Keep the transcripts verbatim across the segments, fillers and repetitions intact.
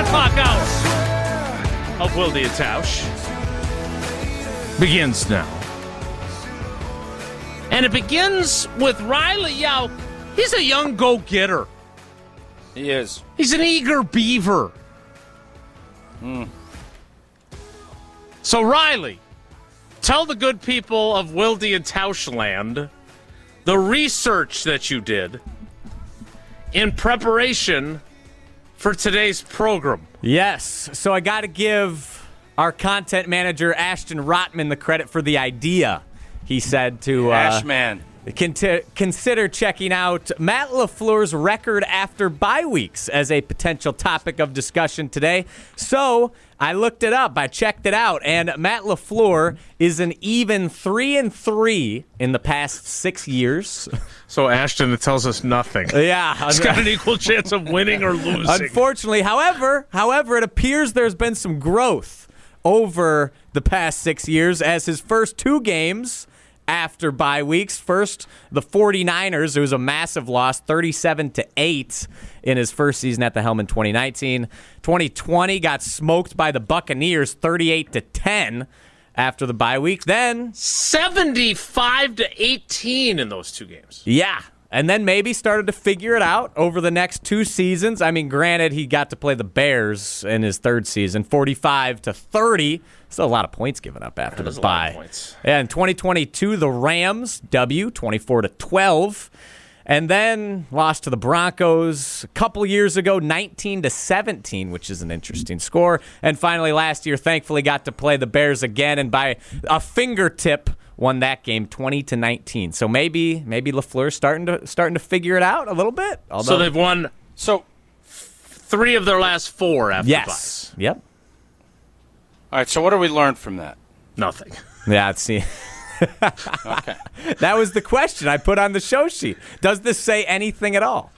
o'clock hour of Wilde and Tausch begins now. And it begins with Riley Yao. He's a young go-getter. He is. He's an eager beaver. Mm. So, Riley, tell the good people of Wilde and Tauschland the research that you did in preparation for today's program. Yes. So I got to give our content manager, Ashton Rotman, the credit for the idea. He said to... Uh, Ashman. Conti- consider checking out Matt LaFleur's record after bye weeks as a potential topic of discussion today. So I looked it up. I checked it out, and Matt LaFleur is an even three and three in the past six years. So Ashton, it tells us nothing. Yeah, he's got an equal chance of winning or losing. Unfortunately, however, however, it appears there's been some growth over the past six years as his first two games after bye weeks. First, the 49ers, it was a massive loss, thirty-seven to eight in his first season at the helm in twenty nineteen. twenty twenty got smoked by the Buccaneers, thirty-eight to ten after the bye week. Then seventy-five to eighteen in those two games. Yeah. And then maybe started to figure it out over the next two seasons. I mean, granted, he got to play the Bears in his third season, forty-five to thirty. Still a lot of points given up after the bye. And in twenty twenty-two, the Rams, W, twenty-four to twelve. And then lost to the Broncos a couple years ago, nineteen to seventeen, which is an interesting score. And finally, last year, thankfully got to play the Bears again, and by a fingertip, won that game twenty to nineteen. So maybe maybe LaFleur's starting to starting to figure it out a little bit. Although, so they've won so three of their last four after yes. the bye. Yep. All right, so what do we learn from that? Nothing. Yeah, let's see. Okay. That was the question I put on the show sheet. Does this say anything at all?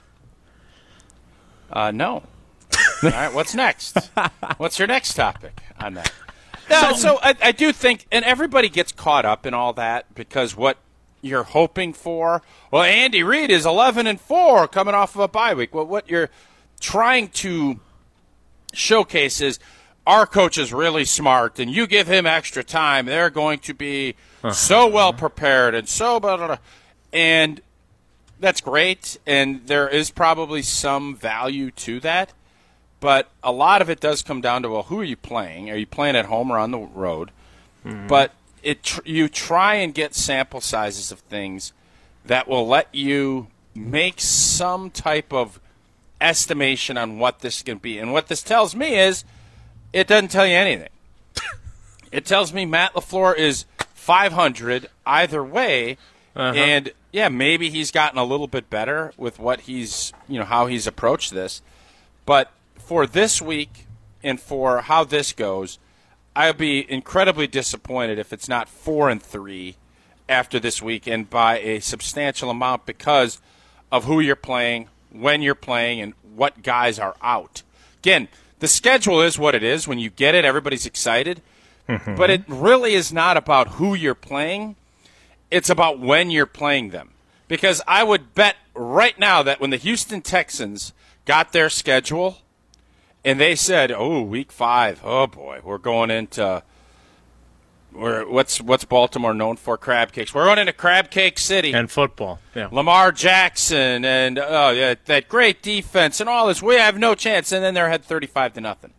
Uh, no. All right, what's next? What's your next topic on that? No, so, so I, I do think, and everybody gets caught up in all that because what you're hoping for, well, Andy Reid is eleven and four coming off of a bye week. Well, what you're trying to showcase is our coach is really smart, and you give him extra time, they're going to be uh-huh. so well prepared and so blah, blah, blah. And that's great, and there is probably some value to that. But a lot of it does come down to, well, who are you playing? Are you playing at home or on the road? Mm-hmm. But it tr- you try and get sample sizes of things that will let you make some type of estimation on what this can be. And what this tells me is it doesn't tell you anything. It tells me Matt LaFleur is five hundred either way, uh-huh. and, yeah, maybe he's gotten a little bit better with what he's, you know, how he's approached this. But for this week and for how this goes, I'll be incredibly disappointed if it's not four and three after this week, and by a substantial amount because of who you're playing, when you're playing, and what guys are out. Again, the schedule is what it is. When you get it, everybody's excited. Mm-hmm. But it really is not about who you're playing. It's about when you're playing them. Because I would bet right now that when the Houston Texans got their schedule and they said, oh, week five, oh, boy, we're going into we're, – what's what's Baltimore known for? Crab cakes. We're going into Crab Cake City. And football, yeah. Lamar Jackson and oh yeah, that great defense and all this. We have no chance. And then they're ahead thirty-five to nothing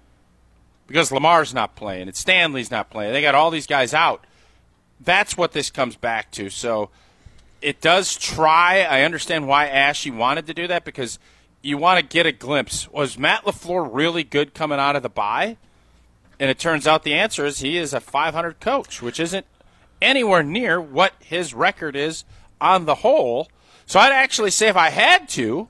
because Lamar's not playing and Stanley's not playing. They got all these guys out. That's what this comes back to. So it does try. I understand why Ashy wanted to do that because you want to get a glimpse. Was Matt LaFleur really good coming out of the bye? And it turns out the answer is he is a five hundred coach, which isn't anywhere near what his record is on the whole. So I'd actually say if I had to,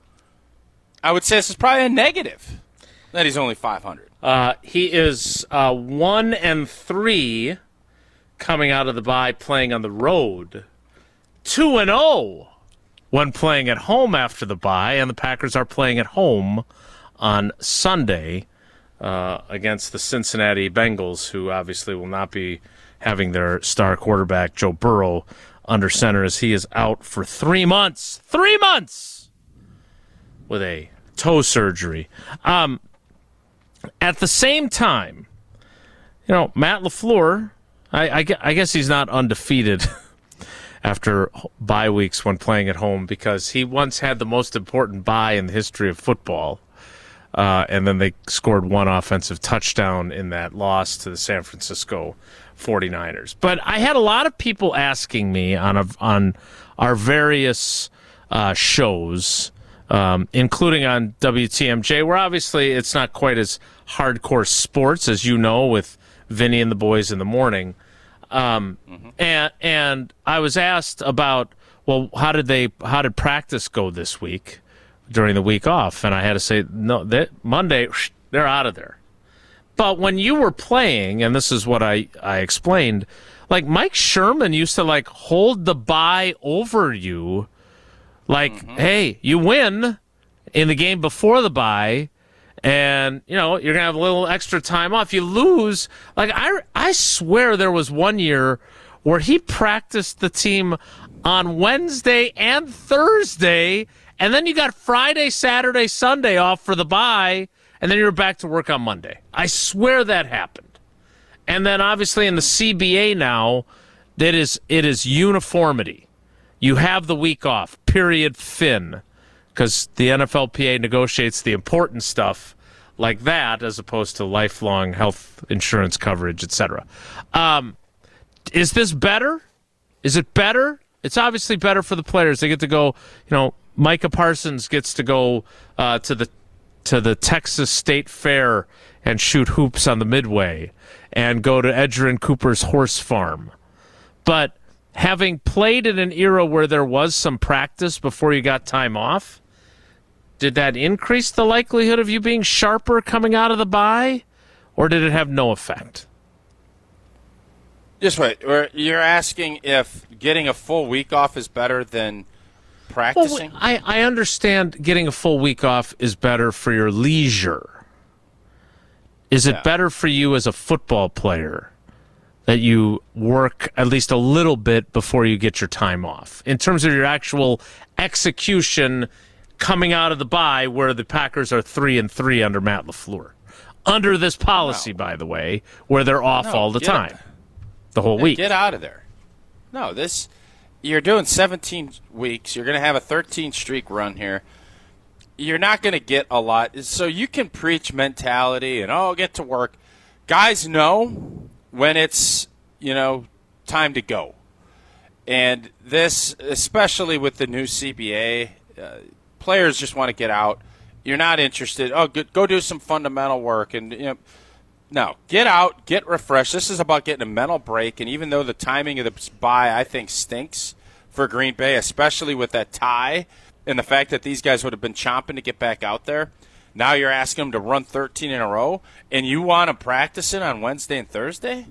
I would say this is probably a negative that he's only five hundred. Uh, he is uh, one and three coming out of the bye playing on the road. Two and oh when playing at home after the bye, and the Packers are playing at home on Sunday uh, against the Cincinnati Bengals, who obviously will not be having their star quarterback, Joe Burrow, under center as he is out for three months. Three months! With a toe surgery. Um, at the same time, you know, Matt LaFleur, I, I, I guess he's not undefeated after bye weeks when playing at home because he once had the most important bye in the history of football. Uh, and then they scored one offensive touchdown in that loss to the San Francisco forty-niners. But I had a lot of people asking me on a, on our various uh, shows, um, including on W T M J, where obviously it's not quite as hardcore sports as you know with Vinny and the boys in the morning. Um, mm-hmm. and and I was asked about, well, how did they how did practice go this week? During the week off, and I had to say, no, that Monday, they're out of there. But when you were playing, and this is what I, I explained, like Mike Sherman used to like hold the bye over you, like, mm-hmm. hey, you win in the game before the bye, and, you know, you're going to have a little extra time off. You lose. Like, I, I swear there was one year where he practiced the team on Wednesday and Thursday, and then you got Friday, Saturday, Sunday off for the bye, and then you're back to work on Monday. I swear that happened. And then obviously in the C B A now, that is it is uniformity. You have the week off, period, fin, because the N F L P A negotiates the important stuff like that as opposed to lifelong health insurance coverage, et cetera. Um, is this better? Is it better? It's obviously better for the players. They get to go, you know, Micah Parsons gets to go uh, to the to the Texas State Fair and shoot hoops on the Midway and go to Edgerrin Cooper's horse farm. But having played in an era where there was some practice before you got time off, did that increase the likelihood of you being sharper coming out of the bye, or did it have no effect? Just wait. You're asking if getting a full week off is better than practicing? Well, I, I understand getting a full week off is better for your leisure. Is it yeah. better for you as a football player that you work at least a little bit before you get your time off? In terms of your actual execution coming out of the bye where the Packers are three and three under Matt LaFleur. Under this policy, no. by the way, where they're off no, all the time. It. The whole week. Get out of there. No, this... You're doing seventeen weeks. You're going to have a thirteen streak run here. You're not going to get a lot. So you can preach mentality and, oh, get to work. Guys know when it's, you know, time to go. And this, especially with the new C B A, uh, players just want to get out. You're not interested. Oh, go, go do some fundamental work. And, you know, no, get out, get refreshed. This is about getting a mental break, and even though the timing of the bye, I think, stinks for Green Bay, especially with that tie and the fact that these guys would have been chomping to get back out there, now you're asking them to run thirteen in a row, and you want them practicing on Wednesday and Thursday?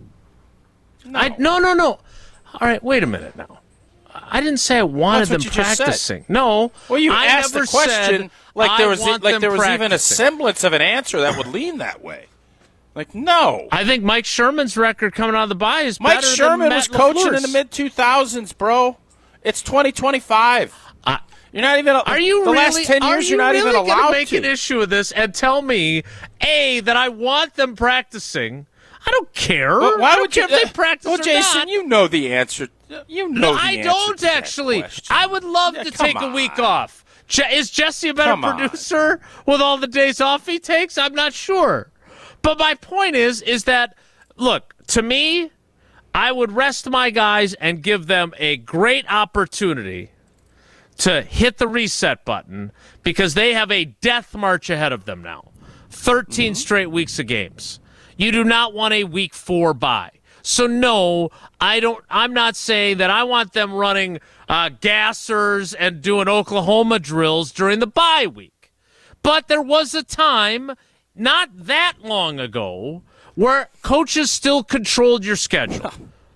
No, I, no, no, no. All right, wait a minute now. I didn't say I wanted them practicing. No. Well, you I asked never the question like there was like there was practicing. even a semblance of an answer that would lean that way. Like, no. I think Mike Sherman's record coming out of the bye is Mike better Sherman than Matt was coaching LaFleur's. in the mid two thousands, bro. It's twenty twenty-five. Uh, you're not even. Are you the really, last ten years? you You're not really even allowed gonna make to an issue of this and tell me, A, that I want them practicing. I don't care. Well, why I don't would care you, if they practice well, or Jason, not. you know the answer. You know no, the I answer don't to actually. That I would love yeah, to come take on. a week off. Je- is Jesse a better Come on. producer with all the days off he takes? I'm not sure. But my point is, is that, look, to me, I would rest my guys and give them a great opportunity to hit the reset button because they have a death march ahead of them now. thirteen mm-hmm. straight weeks of games. You do not want a week four bye. So no, I don't. I'm not saying that I want them running uh, gassers and doing Oklahoma drills during the bye week. But there was a time not that long ago where coaches still controlled your schedule.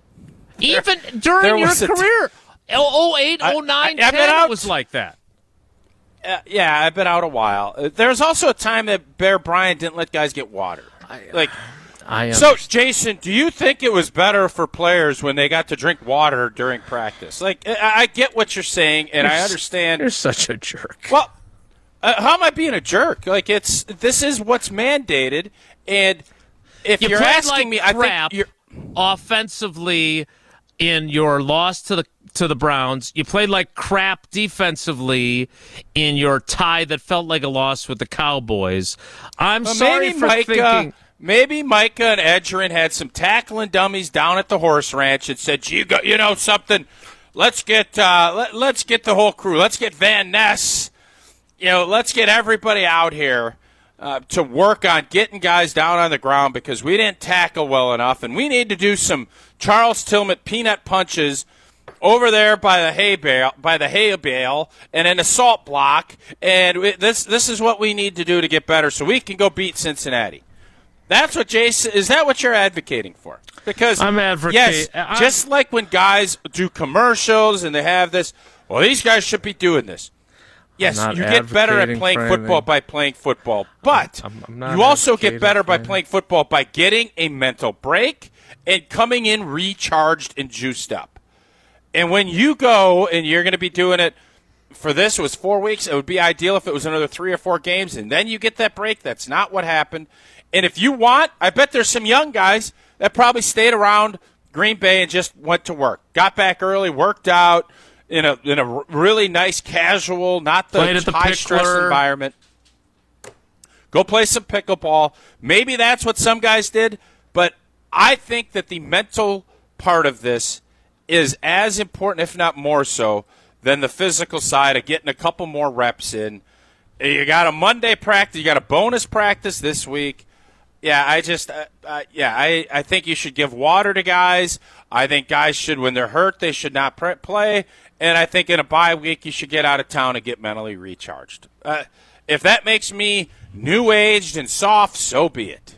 Even during your career. oh eight, oh nine, ten it was like that. Uh, yeah, I've been out a while. Uh, There's also a time that Bear Bryant didn't let guys get water. I, like, I so, Jason, do you think it was better for players when they got to drink water during practice? Like, I, I get what you're saying, and you're I understand. You're such a jerk. Well, Uh, how am I being a jerk? Like it's this is what's mandated, and if you you're played asking like me, I crap think you're offensively in your loss to the to the Browns. You played like crap defensively in your tie that felt like a loss with the Cowboys. I'm well, sorry maybe for Micah, thinking. Maybe Micah and Edgerrin had some tackling dummies down at the horse ranch and said, "You got, you know something? Let's get uh, let, let's get the whole crew. Let's get Van Ness. You know, let's get everybody out here uh, to work on getting guys down on the ground because we didn't tackle well enough, and we need to do some Charles Tillman peanut punches over there by the hay bale, by the hay bale, and an assault block. And we, this this is what we need to do to get better, so we can go beat Cincinnati." That's what Jason. Is that what you're advocating for? Because I'm advocating. Yes, I'm, just like when guys do commercials and they have this. Well, these guys should be doing this. Yes, you get better at playing football by playing football, but I'm, I'm not you also get better by anything. playing football by getting a mental break and coming in recharged and juiced up. And when you go and you're going to be doing it for this, it was four weeks. It would be ideal if it was another three or four games, and then you get that break. That's not what happened. And if you want, I bet there's some young guys that probably stayed around Green Bay and just went to work, got back early, worked out in a in a really nice casual, not the Played at the high stress Pickler. environment. Go play some pickleball. Maybe that's what some guys did, but I think that the mental part of this is as important, if not more so, than the physical side of getting a couple more reps in. You got a Monday practice. You got a bonus practice this week. Yeah, I just, uh, uh, yeah, I, I think you should give water to guys. I think guys should, when they're hurt, they should not pre- play. And I think in a bye week, you should get out of town and get mentally recharged. Uh, if that makes me new-aged and soft, so be it.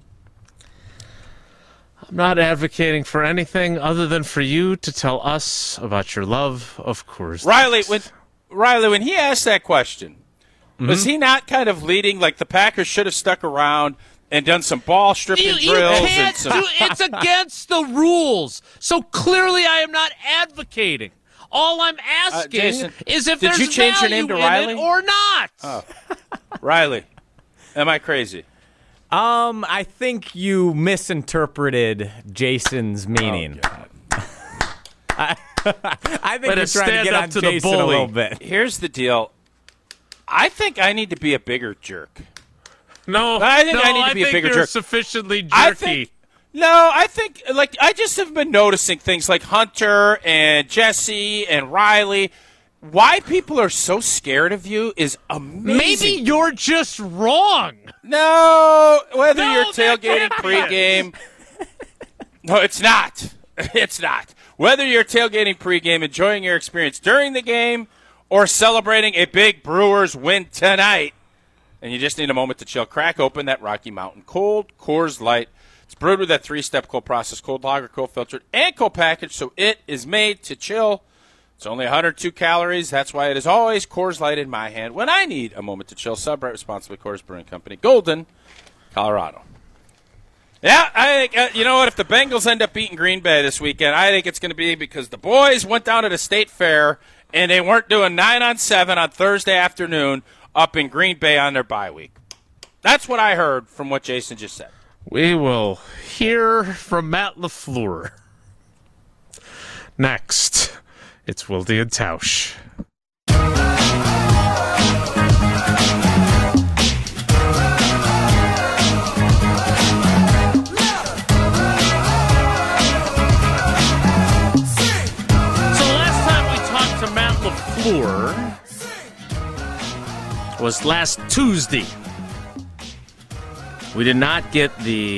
I'm not advocating for anything other than for you to tell us about your love of Coors Light. Riley, when Riley, when he asked that question, mm-hmm. was he not kind of leading like the Packers should have stuck around and done some ball stripping You, you drills? can't and some... do, it's against the rules. So clearly I am not advocating. All I'm asking uh, Jason, is if did there's you change your value name to in Riley? it or not. Oh. Riley, am I crazy? Um, I think you misinterpreted Jason's meaning. Oh, I, I think Way to you're trying to stand get up on to the Jason a bully. little bit. Here's the deal. I think I need to be a bigger jerk. No, I think no, I need to be a think bigger you're jerk. sufficiently jerky. I think, no, I think, like, I just have been noticing things like Hunter and Jesse and Riley. Why people are so scared of you is amazing. Maybe you're just wrong. No, whether No, you're that tailgating can't be pregame. No, it's not. It's not. Whether you're tailgating pregame, enjoying your experience during the game, or celebrating a big Brewers win tonight, and you just need a moment to chill, crack open that Rocky Mountain Cold Coors Light. It's brewed with that three-step cold process, cold lager, cold filtered, and cold package, so it is made to chill. It's only one hundred two calories. That's why it is always Coors Light in my hand when I need a moment to chill. Celebrate responsibly. Coors Brewing Company, Golden, Colorado. Yeah, I think, uh, you know what, if the Bengals end up beating Green Bay this weekend, I think it's going to be because the boys went down to the State Fair and they weren't doing nine on seven on Thursday afternoon up in Green Bay on their bye week. That's what I heard from what Jason just said. We will hear from Matt LaFleur. Next, it's Wilde and Tausch. Was last Tuesday. We did not get the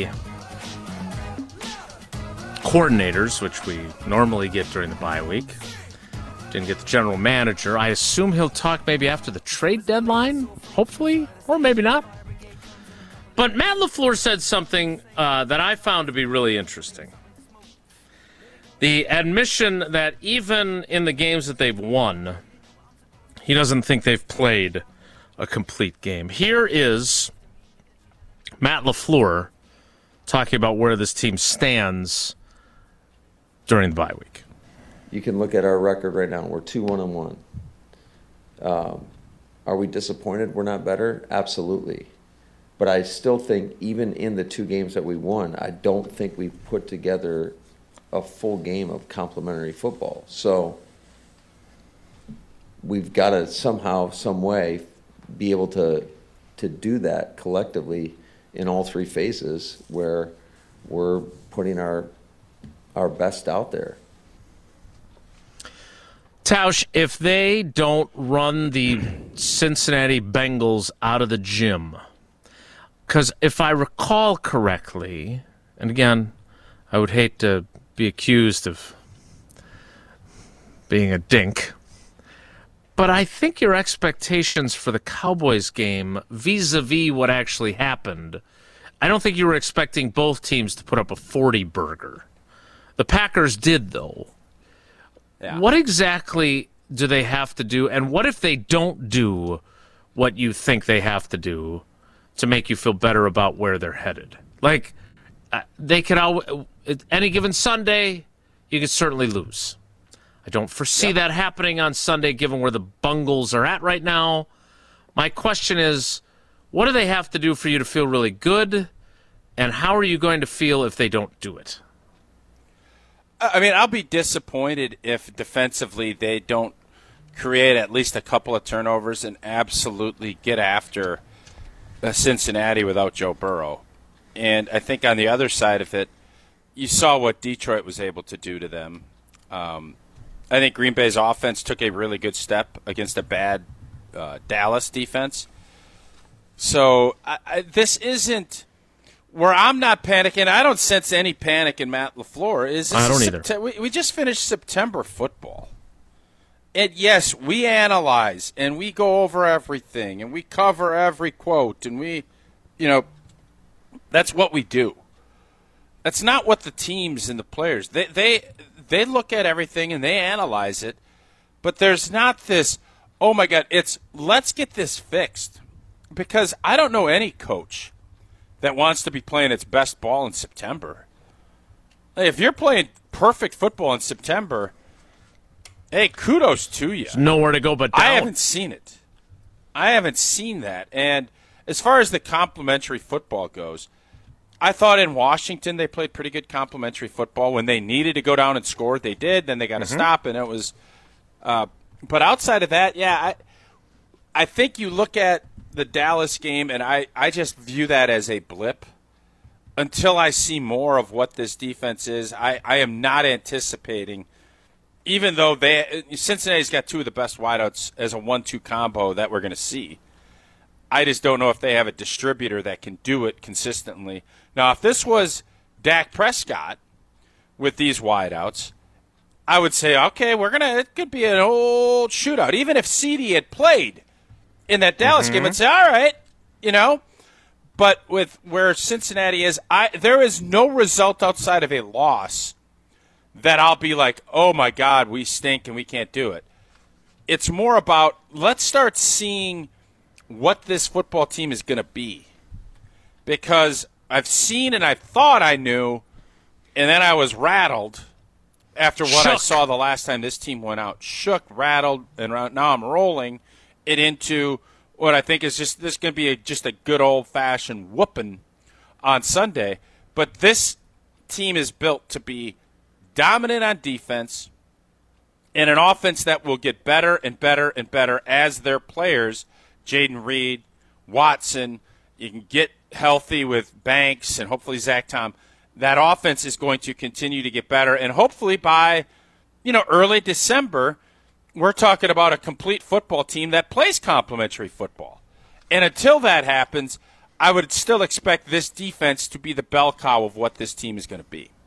coordinators, which we normally get during the bye week. Didn't get the general manager. I assume he'll talk maybe after the trade deadline, hopefully, or maybe not. But Matt LaFleur said something uh, that I found to be really interesting. The admission that even in the games that they've won, he doesn't think they've played a complete game. Here is Matt LaFleur talking about where this team stands during the bye week. You can look at our record right now. We're two one and one. Um, Are we disappointed we're not better? Absolutely. But I still think even in the two games that we won, I don't think we've put together a full game of complementary football. So we've got to somehow, some way, be able to to do that collectively in all three phases where we're putting our our best out there. Tausch, if they don't run the Cincinnati Bengals out of the gym, because if I recall correctly, and again, I would hate to be accused of being a dink, but I think your expectations for the Cowboys game vis-a-vis what actually happened, I don't think you were expecting both teams to put up a forty burger. The Packers did, though. Yeah. What exactly do they have to do, and what if they don't do what you think they have to do to make you feel better about where they're headed? Like, uh, they could always, any given Sunday, you could certainly lose. I don't foresee yeah. that happening on Sunday, given where the Bungles are at right now. My question is, what do they have to do for you to feel really good, and how are you going to feel if they don't do it? I mean, I'll be disappointed if defensively they don't create at least a couple of turnovers and absolutely get after Cincinnati without Joe Burrow. And I think on the other side of it, you saw what Detroit was able to do to them. Um, I think Green Bay's offense took a really good step against a bad uh, Dallas defense. So I, I, this isn't where I'm not panicking. I don't sense any panic in Matt LaFleur. Is this I don't either. Sept- we, we just finished September football. And yes, we analyze and we go over everything and we cover every quote and we, you know, that's what we do. That's not what the teams and the players, they they they look at everything and they analyze it, but there's not this, oh my God, it's let's get this fixed. Because I don't know any coach that wants to be playing its best ball in September. Hey, if you're playing perfect football in September, hey, kudos to you. There's nowhere to go but down. I haven't seen it. I haven't seen that. And as far as the complimentary football goes, I thought in Washington they played pretty good complimentary football. When they needed to go down and score, they did. Then they got to mm-hmm. stop, and it was uh, – but outside of that, yeah, I, I think you look at the Dallas game, and I, I just view that as a blip. Until I see more of what this defense is, I, I am not anticipating – even though they Cincinnati's got two of the best wideouts as a one two combo that we're going to see. I just don't know if they have a distributor that can do it consistently. Now, if this was Dak Prescott with these wideouts, I would say, okay, we're going to – it could be an old shootout. Even if CeeDee had played in that Dallas mm-hmm. game, I'd say, all right, you know. But with where Cincinnati is, I there is no result outside of a loss that I'll be like, oh, my God, we stink and we can't do it. It's more about let's start seeing what this football team is going to be. Because I've seen and I thought I knew, and then I was rattled after what Shook. I saw the last time this team went out. Shook, rattled, and now I'm rolling it into what I think is just this is going to be a, just a good old-fashioned whooping on Sunday. But this team is built to be dominant on defense, and an offense that will get better and better and better as their players, Jaden Reed, Watson, you can get healthy with Banks and hopefully Zach Tom. That offense is going to continue to get better, and hopefully by, you know, early December, we're talking about a complete football team that plays complementary football. And until that happens, I would still expect this defense to be the bell cow of what this team is going to be.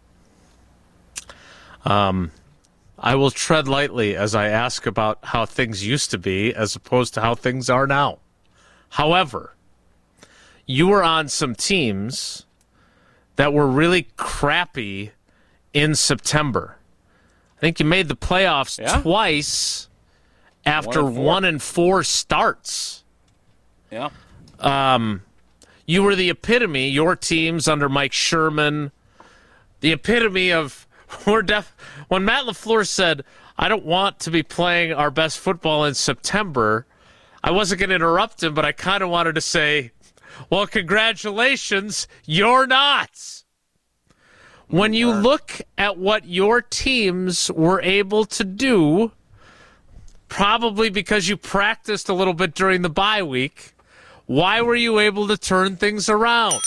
Um, I will tread lightly as I ask about how things used to be as opposed to how things are now. However, you were on some teams that were really crappy in September. I think you made the playoffs yeah. twice after one and, one and four starts. Yeah. Um, you were the epitome, your teams under Mike Sherman, the epitome of We're def- when Matt LaFleur said, I don't want to be playing our best football in September, I wasn't going to interrupt him, but I kind of wanted to say, well, congratulations, you're not. When you look at what your teams were able to do, probably because you practiced a little bit during the bye week, why were you able to turn things around?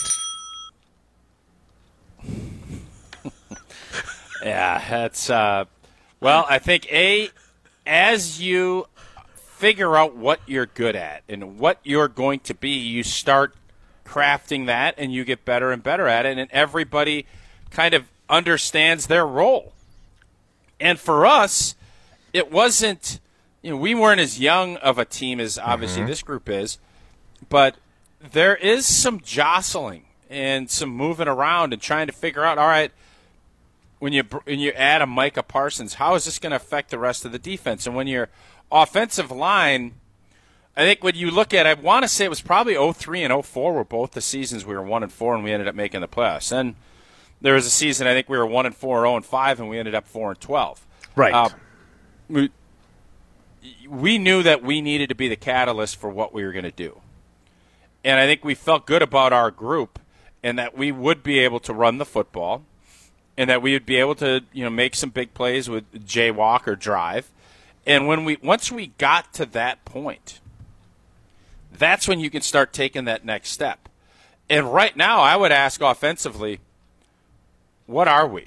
Yeah, that's, uh, well, I think, A, as you figure out what you're good at and what you're going to be, you start crafting that and you get better and better at it, and everybody kind of understands their role. And for us, it wasn't, you know, we weren't as young of a team as obviously mm-hmm. this group is, but there is some jostling and some moving around and trying to figure out, all right, when you when you add a Micah Parsons, how is this going to affect the rest of the defense? And when your offensive line, I think when you look at, I want to say it was probably oh three and oh four were both the seasons we were one and four and we ended up making the playoffs. And there was a season I think we were one and four, oh and five, and we ended up four and twelve. Right. Uh, we, we knew that we needed to be the catalyst for what we were going to do. And I think we felt good about our group and that we would be able to run the football and that we would be able to, you know, make some big plays with jaywalk or drive. And when we once we got to that point, that's when you can start taking that next step. And right now, I would ask offensively, what are we?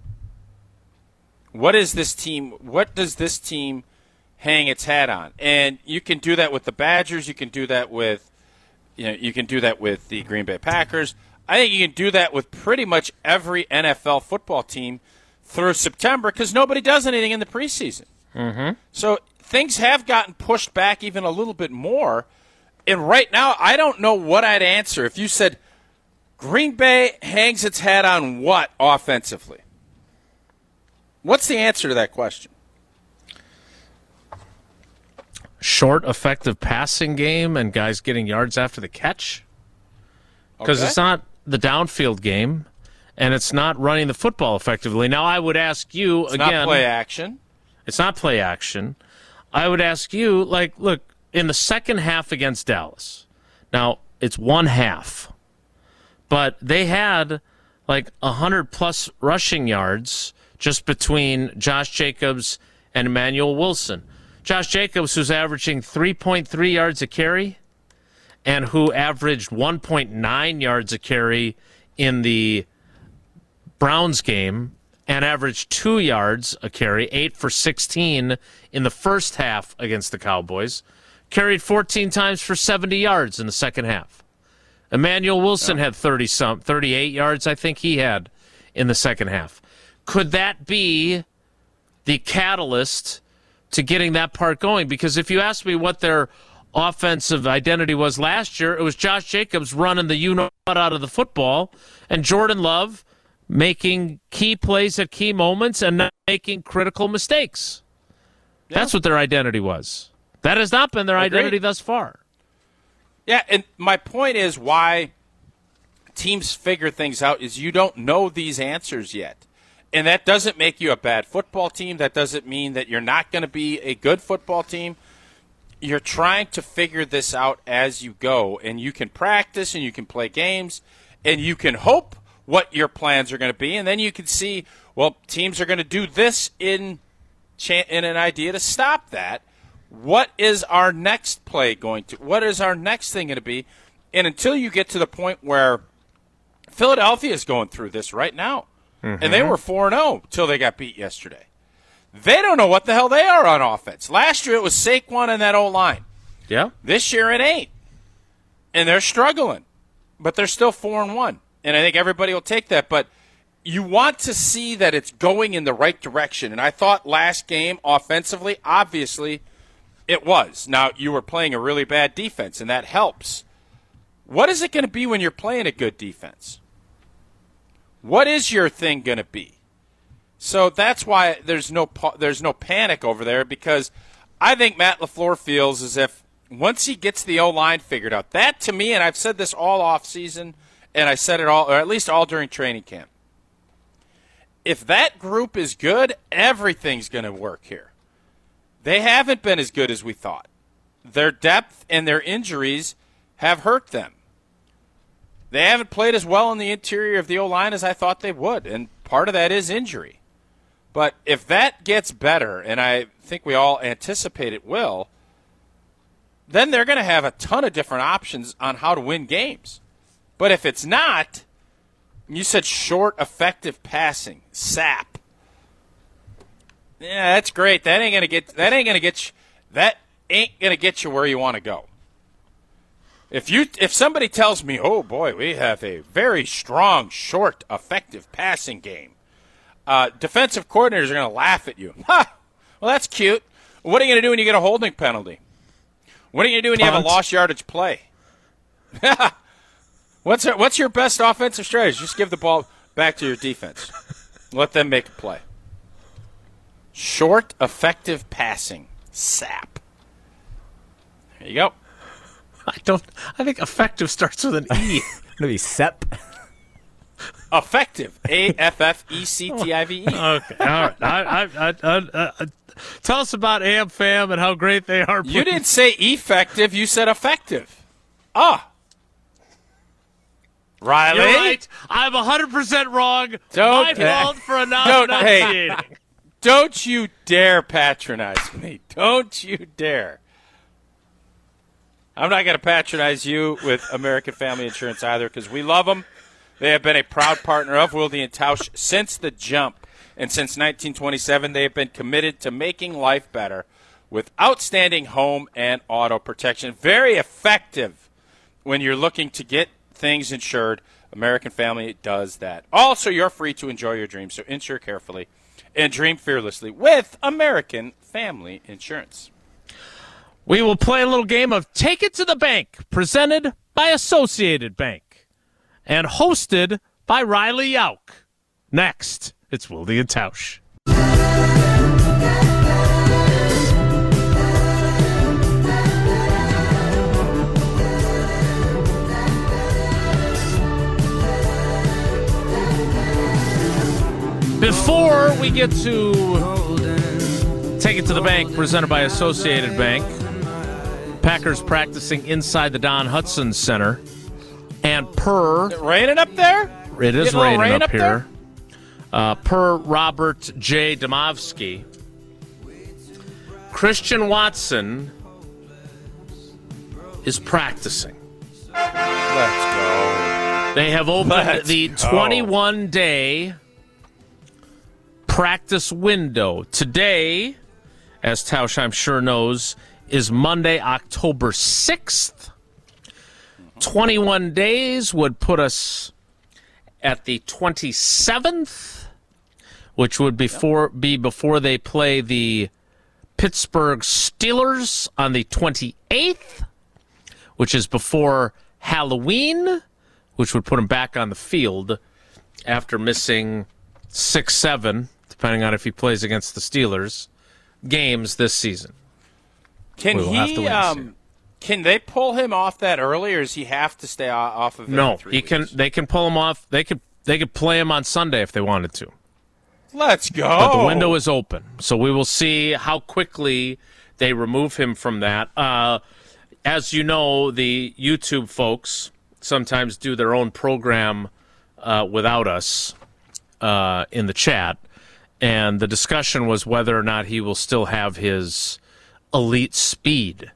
What is this team? What does this team hang its hat on? And you can do that with the Badgers. You can do that with, you know, you can do that with the Green Bay Packers. I think you can do that with pretty much every N F L football team through September because nobody does anything in the preseason. Mm-hmm. So things have gotten pushed back even a little bit more. And right now, I don't know what I'd answer if you said Green Bay hangs its hat on what offensively? What's the answer to that question? Short, effective passing game and guys getting yards after the catch. Because Okay. it's not the downfield game, and it's not running the football effectively. Now, I would ask you, It's again. not play action. It's not play action. I would ask you, like, look, in the second half against Dallas, now it's one half, but they had like one hundred plus rushing yards just between Josh Jacobs and Emmanuel Wilson. Josh Jacobs, who's averaging three point three yards a carry and who averaged one point nine yards a carry in the Browns game, and averaged two yards a carry, eight for sixteen in the first half against the Cowboys, carried fourteen times for seventy yards in the second half. Emmanuel Wilson had thirty some, thirty-eight yards, I think he had in the second half. Could that be the catalyst to getting that part going? Because if you ask me what their offensive identity was last year, it was Josh Jacobs running the you-know-what out of the football, and Jordan Love making key plays at key moments and not making critical mistakes. Yeah. That's what their identity was. That has not been their Agreed. identity thus far. Yeah, and my point is why teams figure things out is you don't know these answers yet. And that doesn't make you a bad football team. That doesn't mean that you're not going to be a good football team. You're trying to figure this out as you go, and you can practice and you can play games and you can hope what your plans are going to be, and then you can see, well, teams are going to do this in in an idea to stop that. What is our next play going to, what is our next thing going to be? And until you get to the point where Philadelphia is going through this right now, mm-hmm. and they were four and oh until they got beat yesterday. They don't know what the hell they are on offense. Last year it was Saquon and that O-line. Yeah. This year it ain't. And they're struggling, but they're still four and one. And I think everybody will take that, but you want to see that it's going in the right direction. And I thought last game, offensively, obviously, it was. Now, you were playing a really bad defense, and that helps. What is it going to be when you're playing a good defense? What is your thing going to be? So that's why there's no there's no panic over there, because I think Matt LaFleur feels as if once he gets the O-line figured out, that to me, and I've said this all offseason, and I said it all, or at least all during training camp. If that group is good, everything's going to work here. They haven't been as good as we thought. their depth and their injuries have hurt them. They haven't played as well in the interior of the O-line as I thought they would, and part of that is injury. But if that gets better, and I think we all anticipate it will, then they're going to have a ton of different options on how to win games. But if it's not, you said short, effective passing, S A P. Yeah, that's great. That ain't gonna get. That ain't gonna get. You, that ain't gonna get you where you want to go. If you, if somebody tells me, "Oh boy, we have a very strong, short, effective passing game," uh, defensive coordinators are gonna laugh at you. Ha! Well, that's cute. What are you gonna do when you get a holding penalty? What are you gonna do when you have a lost yardage play? what's what's your best offensive strategy? Just give the ball back to your defense. Let them make a play. Short, effective passing, S A P. There you go. I don't. I think effective starts with an E. Maybe S E P. Effective. A F F E C T I V E. Okay. All right. I, I, I, I, I, tell us about AmFam and how great they are. You didn't say effective. You said effective. Ah. Riley. You're right. I'm one hundred percent wrong. Don't, My fault for not don't, enunciating. Hey, don't you dare patronize me. Don't you dare. I'm not going to patronize you with American Family Insurance either because we love them. They have been a proud partner of Wilde and Tausch since the jump. And since nineteen twenty-seven, they have been committed to making life better with outstanding home and auto protection. Very effective when you're looking to get things insured. American Family does that. Also, you're free to enjoy your dreams, so insure carefully and dream fearlessly with American Family Insurance. We will play a little game of Take It to the Bank, presented by Associated Bank and hosted by Riley Yauk. Next, it's Wilde and Tausch. Before we get to Take It to the Bank, presented by Associated Bank, Packers practicing inside the Don Hutson Center. And per... Is it raining up there? It is Getting a little raining rain up, up here. Uh, per Robert J. Domovsky, Christian Watson is practicing. Let's go. They have opened Let's the go. twenty-one day practice window. Today, as Tausch I'm sure knows, is Monday, October sixth. twenty-one days would put us at the twenty-seventh, which would before, be before they play the Pittsburgh Steelers on the twenty-eighth, which is before Halloween, which would put them back on the field after missing six, seven, depending on if he plays against the Steelers, games this season. Can We'll have to he? wait and see. Um, can they pull him off that early, or does he have to stay o- off of it? No, in three he can. weeks? They can pull him off. They could. They could play him on Sunday if they wanted to. Let's go. But the window is open, so we will see how quickly they remove him from that. Uh, as you know, the YouTube folks sometimes do their own program uh, without us uh, in the chat, and the discussion was whether or not he will still have his elite speed.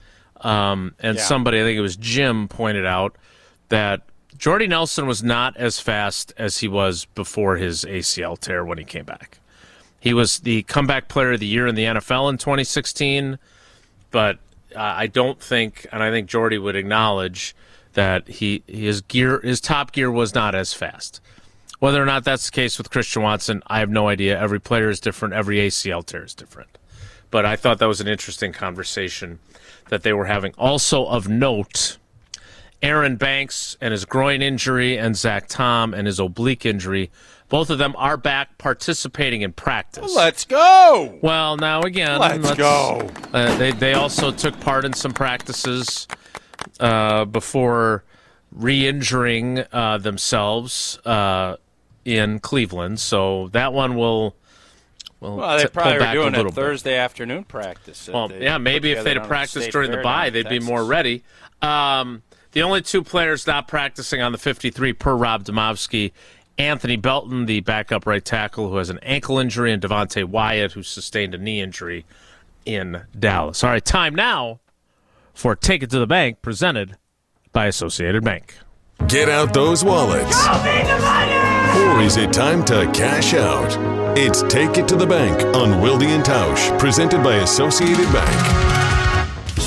Um, and Yeah. somebody, I think it was Jim, pointed out that Jordy Nelson was not as fast as he was before his A C L tear when he came back. He was the comeback player of the year in the N F L in twenty sixteen, but uh, I don't think, and I think Jordy would acknowledge that he his gear, his top gear was not as fast. Whether or not that's the case with Christian Watson, I have no idea. Every player is different. Every A C L tear is different. But I thought that was an interesting conversation that they were having. Also of note, Aaron Banks and his groin injury and Zach Tom and his oblique injury, both of them are back participating in practice. Let's go. Well, now again, Let's go. Uh, they they also took part in some practices uh, before re-injuring uh, themselves uh, in Cleveland. So that one will we'll, Well, they t- probably pull were back doing a little a bit. Thursday afternoon practice. that Well, they yeah, put maybe if together they'd have down at practiced State during the Fair bye, down in they'd be Texas. more ready. Um, the only two players not practicing on the fifty-three per Rob Domofsky, Anthony Belton, the backup right tackle who has an ankle injury, and Devontae Wyatt, who sustained a knee injury in Dallas. All right, time now for Take It to the Bank, presented by Associated Bank. Get out those wallets. Or is it time to cash out? It's Take It to the Bank on Wilde and Tausch, presented by Associated Bank.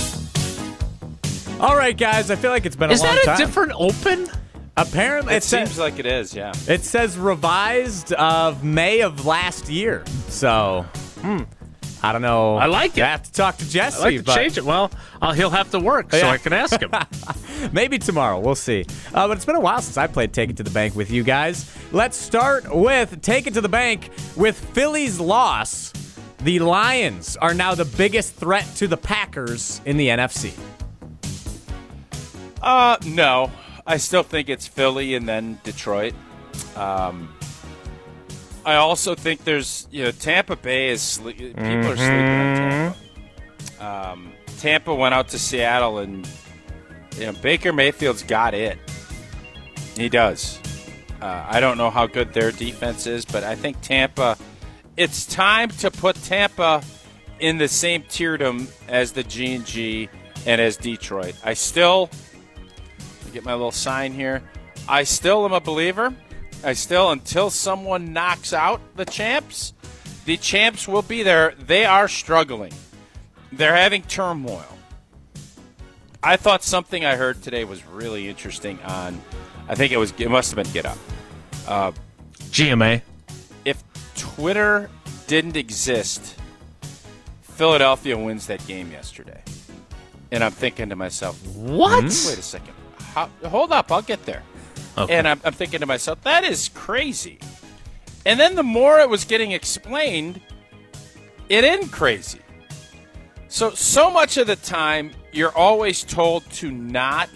All right, guys, I feel like it's been a Is long that a time. different open? Apparently, It it, sa- seems like it is, yeah. it says revised of May of last year. So, hmm, I don't know. I like it. I have to talk to Jesse. I'd like to but change it. Well, uh, he'll have to work, so Yeah. I can ask him. Maybe tomorrow. We'll see. Uh, but it's been a while since I played Take It to the Bank with you guys. Let's start with Take It to the Bank with Philly's loss. The Lions are now the biggest threat to the Packers in the N F C. Uh, no. I still think it's Philly and then Detroit. Um, I also think there's, you know, Tampa Bay is, sle- people are sleeping on Tampa. Um, Tampa went out to Seattle and, you know, Baker Mayfield's got it. He does. Uh, I don't know how good their defense is, but I think Tampa, it's time to put Tampa in the same tierdom as the G and G and as Detroit. I still... Get my little sign here. I still am a believer. I still, until someone knocks out the champs, the champs will be there. They are struggling. They're having turmoil. I thought something I heard today was really interesting on, I think it was, it must have been Get Up. Uh, G M A. if Twitter didn't exist, Philadelphia wins that game yesterday. And I'm thinking to myself, What? wait a second. How, hold up, I'll get there. Okay. And I'm, I'm thinking to myself, that is crazy. And then the more it was getting explained, it isn't crazy. So, so much of the time, you're always told to not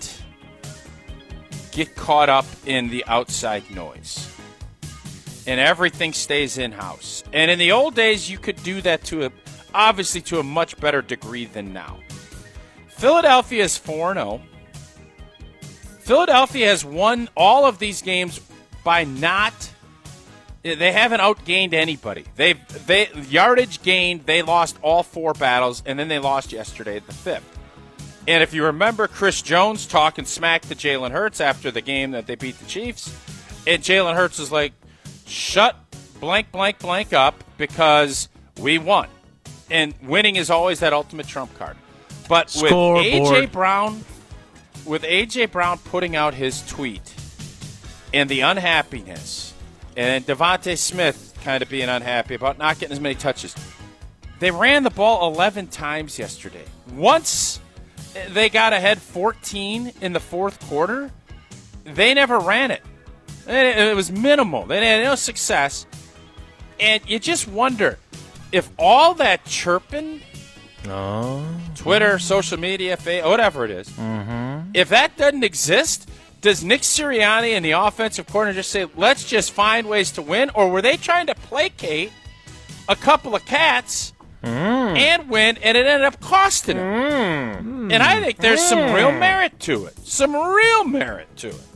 get caught up in the outside noise. And everything stays in-house. And in the old days, you could do that to a, obviously to a much better degree than now. Philadelphia is four and oh. Philadelphia has won all of these games by not. They haven't outgained anybody. They've they yardage gained. They lost all four battles, and then they lost yesterday at the fifth. And if you remember, Chris Jones talking smack to Jalen Hurts after the game that they beat the Chiefs, and Jalen Hurts is like, "Shut blank blank blank up because we won." And winning is always that ultimate trump card. But with Scoreboard. A J Brown. With A J. Brown putting out his tweet and the unhappiness, and Devontae Smith kind of being unhappy about not getting as many touches, they ran the ball eleven times yesterday. Once they got ahead fourteen in the fourth quarter, they never ran it. It was minimal. They had no success. And you just wonder if all that chirping, Oh. Twitter, social media, whatever it is, mm-hmm. if that doesn't exist, does Nick Sirianni and the offensive coordinator just say, let's just find ways to win? Or were they trying to placate a couple of cats mm. and win, and it ended up costing them? Mm. And I think there's mm. some real merit to it. Some real merit to it.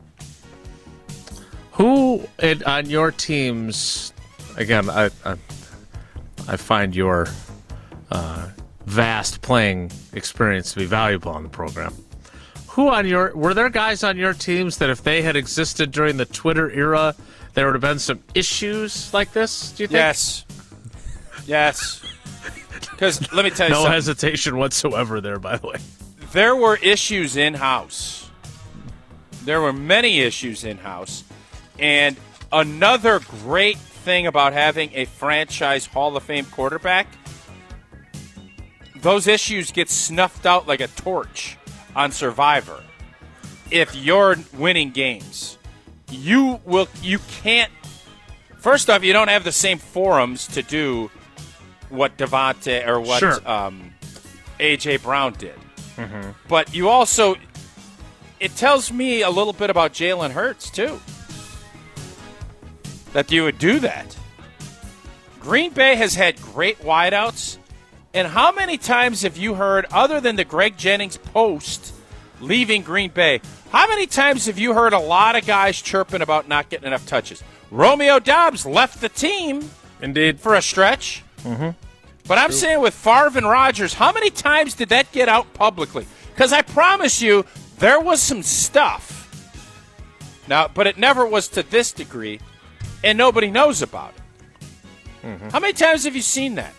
Who in, on your teams, again, I, I, I find your... Uh, vast playing experience to be valuable on the program. Who on your were there guys on your teams that if they had existed during the Twitter era, there would have been some issues like this? Do you think? Yes, yes. Because let me tell you, no something. hesitation whatsoever there. By the way, there were issues in house. There were many issues in house, and another great thing about having a franchise Hall of Fame quarterback. Those issues get snuffed out like a torch on Survivor. If you're winning games, you will. You can't. First off, you don't have the same forums to do what Devontae or what sure. um, A J. Brown did. Mm-hmm. But you also, it tells me a little bit about Jalen Hurts too. That you would do that. Green Bay has had great wideouts. And how many times have you heard, other than the Greg Jennings post leaving Green Bay, how many times have you heard a lot of guys chirping about not getting enough touches? Romeo Doubs left the team. Indeed. For a stretch. Mm-hmm. But I'm True. saying with Favre and Rodgers, how many times did that get out publicly? Because I promise you, there was some stuff. Now, but it never was to this degree, and nobody knows about it. Mm-hmm. How many times have you seen that?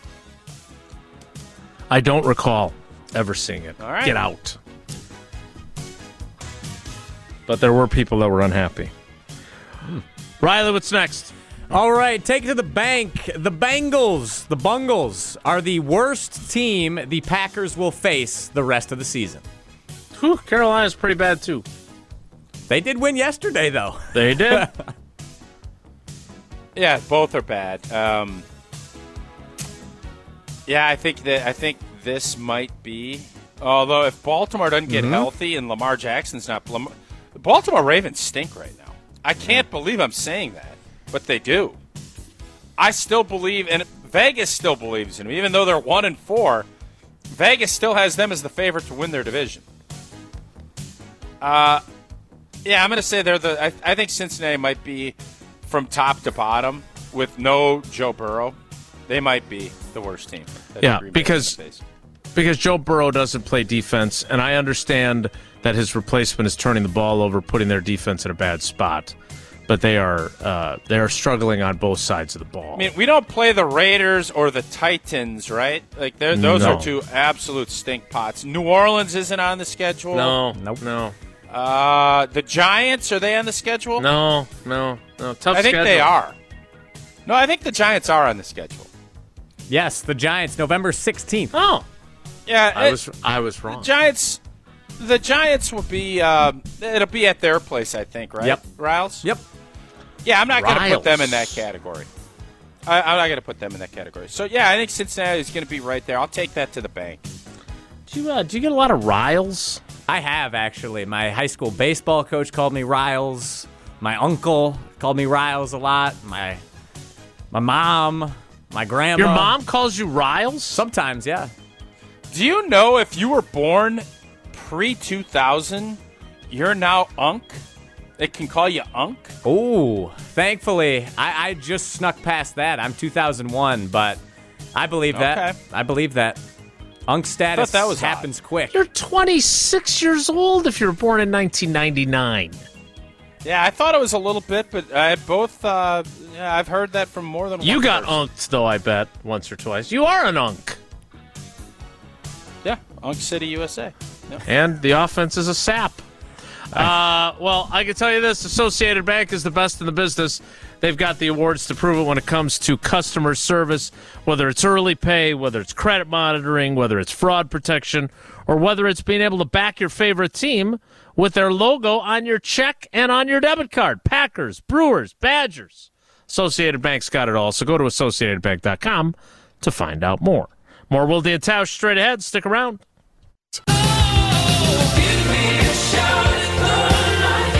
I don't recall ever seeing it. All right. Get out. But there were people that were unhappy. Mm. Riley, what's next? All right, take it to the bank. The Bengals, the Bungles, are the worst team the Packers will face the rest of the season. Whew, Carolina's pretty bad, too. They did win yesterday, though. They did. Yeah, both are bad. Um, yeah, I think that I think this might be. Although if Baltimore doesn't get mm-hmm. healthy and Lamar Jackson's not, Lamar, the Baltimore Ravens stink right now. I can't believe I'm saying that, but they do. I still believe, and Vegas still believes in them, even though they're one and four. Vegas still has them as the favorite to win their division. Uh, yeah, I'm going to say they're the. I, I think Cincinnati might be from top to bottom with no Joe Burrow. They might be the worst team. Yeah, because because Joe Burrow doesn't play defense, and I understand that his replacement is turning the ball over, putting their defense in a bad spot. But they are uh, they are struggling on both sides of the ball. I mean, we don't play the Raiders or the Titans, right? Like those no. are two absolute stink pots. New Orleans isn't on the schedule. No, nope, no. Uh, the Giants, are they on the schedule? No, no, no. Tough I think schedule. they are. No, I think the Giants are on the schedule. Yes, the Giants, November sixteenth. Oh, yeah. I it, was I was wrong. The Giants, the Giants will be. Uh, it'll be at their place, I think. Right? Yep. Riles. Yep. Yeah, I'm not going to Riles. put them in that category. I, I'm not going to put them in that category. So yeah, I think Cincinnati is going to be right there. I'll take that to the bank. Do you uh, do you get a lot of Riles? I have, actually. My high school baseball coach called me Riles. My uncle called me Riles a lot. My my mom, my grandma. Your mom calls you Riles? Sometimes, yeah. Do you know if you were born pre two thousand, you're now Unc? They can call you Unc? Oh, thankfully, I, I just snuck past that. I'm two thousand one, but I believe that. Okay. I believe that. Unc status that was happens odd. quick. You're twenty-six years old if you were born in nineteen ninety-nine. Yeah, I thought it was a little bit, but I both. Uh, yeah, I've heard that from more than one. You got person. unked, though, I bet, once or twice. You are an unk. Yeah, Unc City, U S A. Yeah. And the offense is a sap. Uh, well, I can tell you this. Associated Bank is the best in the business. They've got the awards to prove it when it comes to customer service, whether it's early pay, whether it's credit monitoring, whether it's fraud protection, or whether it's being able to back your favorite team with their logo on your check and on your debit card. Packers, Brewers, Badgers. Associated Bank's got it all, so go to associated bank dot com to find out more. More Wilde and Tausch straight ahead. Stick around. Oh, give me a shot at the light.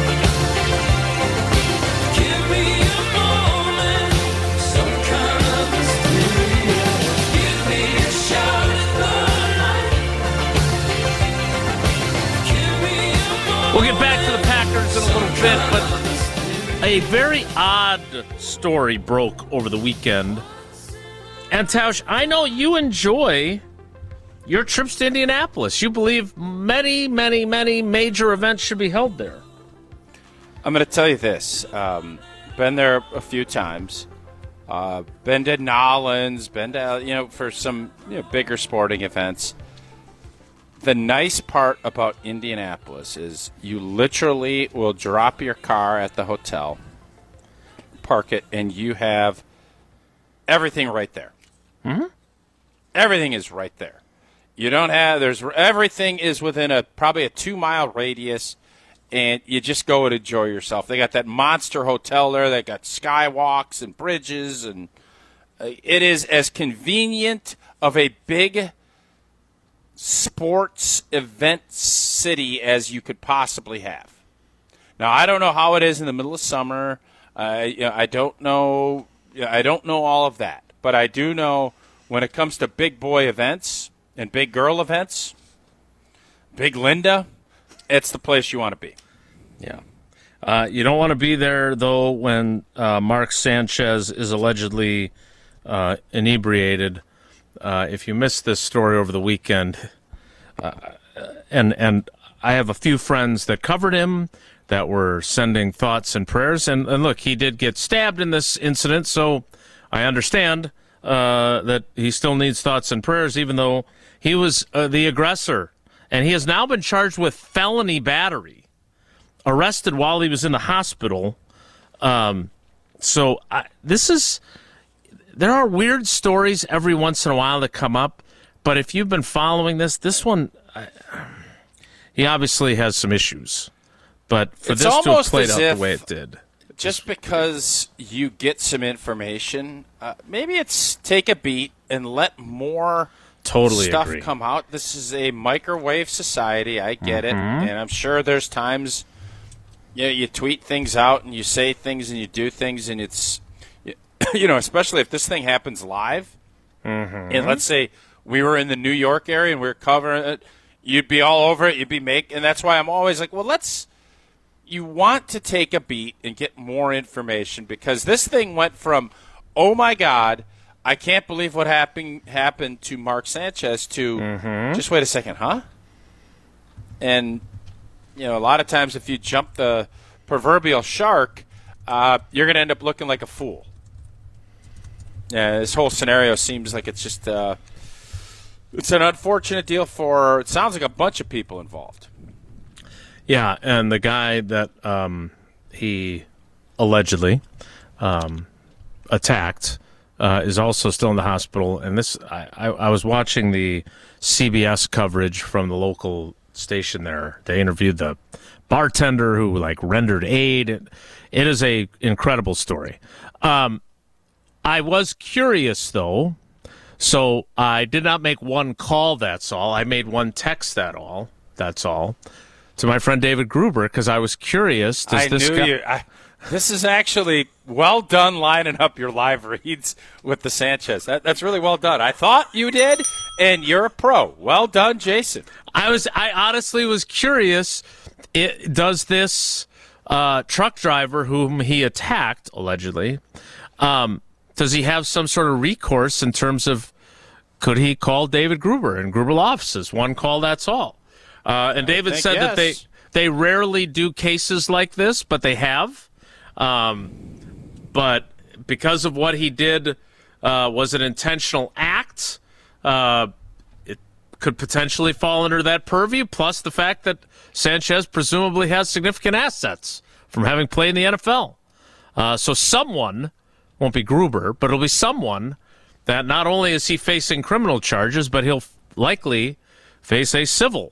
Give me a moment, some kind of mystery. Give me a shot at the light. Give me a moment. We'll get back to the Packers in a little bit, but a very odd story broke over the weekend. And Tausch, I know you enjoy your trips to Indianapolis. You believe many, many, many major events should be held there. I'm going to tell you this. Um, been there a few times. Uh, been to Nolans. Been to, you know, for some you know, bigger sporting events. The nice part about Indianapolis is you literally will drop your car at the hotel, park it, and you have everything right there. Mm-hmm. Everything is right there. You don't have, there's, everything is within a, probably a two mile radius, and you just go and enjoy yourself. They got that monster hotel there. They got skywalks and bridges, and uh, it is as convenient of a big sports event city as you could possibly have. Now, I don't know how it is in the middle of summer. Uh, you know, I don't know I don't know all of that, but I do know when it comes to big boy events and big girl events, Big Linda, it's the place you want to be. Yeah. Uh, you don't want to be there, though, when uh, Mark Sanchez is allegedly uh, inebriated. Uh, if you missed this story over the weekend, uh, and and I have a few friends that covered him that were sending thoughts and prayers. And, and look, he did get stabbed in this incident, so I understand uh, that he still needs thoughts and prayers, even though he was uh, the aggressor. And he has now been charged with felony battery, arrested while he was in the hospital. Um, so I, this is, there are weird stories every once in a while that come up, but if you've been following this, this one, I, he obviously has some issues. But for It's this to have almost played as out if the way it did. Just because you get some information, uh, maybe it's take a beat and let more Totally stuff agree. come out. This is a microwave society. I get Mm-hmm. it. And I'm sure there's times you know, you tweet things out and you say things and you do things, and it's, you know, especially if this thing happens live. Mm-hmm. And let's say we were in the New York area and we were covering it, you'd be all over it. You'd be make, and that's why I'm always like, well, let's. You want to take a beat and get more information, because this thing went from, oh my God, I can't believe what happened happened to Mark Sanchez, to Mm-hmm. just wait a second, huh? And you know, a lot of times if you jump the proverbial shark, uh, you're going to end up looking like a fool. Yeah, this whole scenario seems like it's just uh, it's an unfortunate deal for, it sounds like, a bunch of people involved. Yeah, and the guy that um, he allegedly um, attacked uh, is also still in the hospital. And this, I, I, I was watching the C B S coverage from the local station there. They interviewed the bartender who like rendered aid. It, it is a incredible story. Um, I was curious though, so I did not make one call. That's all. I made one text. That all. That's all. To my friend David Gruber, because I was curious. Does I this knew guy- you. I, this is actually well done, lining up your live reads with the Sanchez. That, that's really well done. I thought you did, and you're a pro. Well done, Jason. I was. I honestly was curious. It, does this uh, truck driver whom he attacked allegedly, um, does he have some sort of recourse in terms of, could he call David Gruber and Gruber Law Offices? One call, that's all. Uh, and David think said that they yes. they rarely do cases like this, but they have. Um, but because of what he did, uh, was an intentional act. Uh, it could potentially fall under that purview. Plus the fact that Sanchez presumably has significant assets from having played in the N F L. Uh, so someone, won't be Gruber, but it'll be someone that not only is he facing criminal charges, but he'll likely face a civil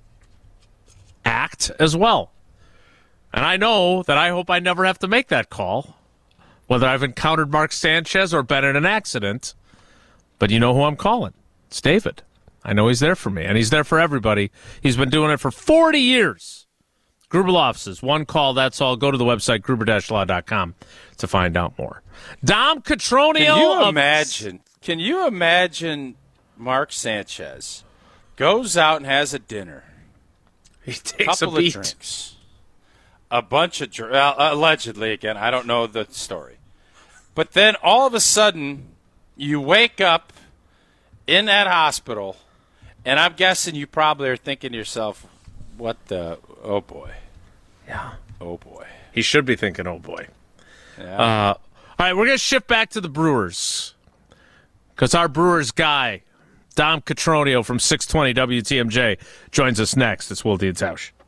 act as well. And I know that I hope I never have to make that call, whether I've encountered Mark Sanchez or been in an accident. But you know who I'm calling. It's David. I know he's there for me, and he's there for everybody. He's been doing it for forty years. Gruber Law Offices, one call, that's all. Go to the website, gruber dash law dot com, to find out more. Dom Catronio. Can you of- imagine? Can you imagine Mark Sanchez goes out and has a dinner, He takes couple a of beat. drinks, a bunch of dr- well, allegedly again. I don't know the story, but then all of a sudden you wake up in that hospital, and I'm guessing you probably are thinking to yourself, "What the? Oh boy, Yeah. oh boy." He should be thinking, oh boy. Yeah. Uh, all right, we're going to shift back to the Brewers because our Brewers guy, Dom Catronio from six twenty W T M J, joins us next. It's Wilde and Tausch.